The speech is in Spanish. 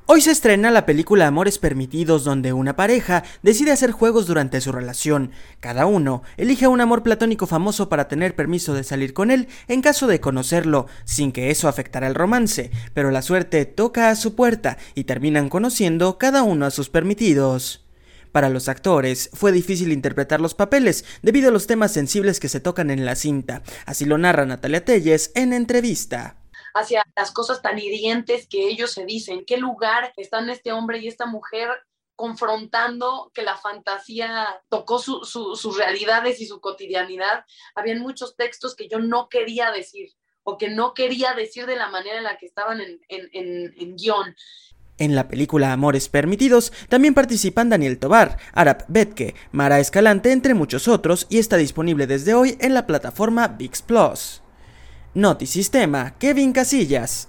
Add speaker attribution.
Speaker 1: Hoy se estrena la película Amores Permitidos, donde una pareja decide hacer juegos durante su relación. Cada uno elige a un amor platónico famoso para tener permiso de salir con él en caso de conocerlo, sin que eso afectara el romance, pero la suerte toca a su puerta y terminan conociendo cada uno a sus permitidos. Para los actores, fue difícil interpretar los papeles debido a los temas sensibles que se tocan en la cinta, así lo narra Natalia Telles en entrevista.
Speaker 2: Hacia las cosas tan hirientes que ellos se dicen. ¿En qué lugar están este hombre y esta mujer confrontando que la fantasía tocó sus realidades y su cotidianidad? Habían muchos textos que yo no quería decir o que no quería decir de la manera en la que estaban en guión.
Speaker 1: En la película Amores Permitidos también participan Daniel Tovar, Arap Betke, Mara Escalante, entre muchos otros, y está disponible desde hoy en la plataforma ViX Plus. Notisistema, Kevin Casillas.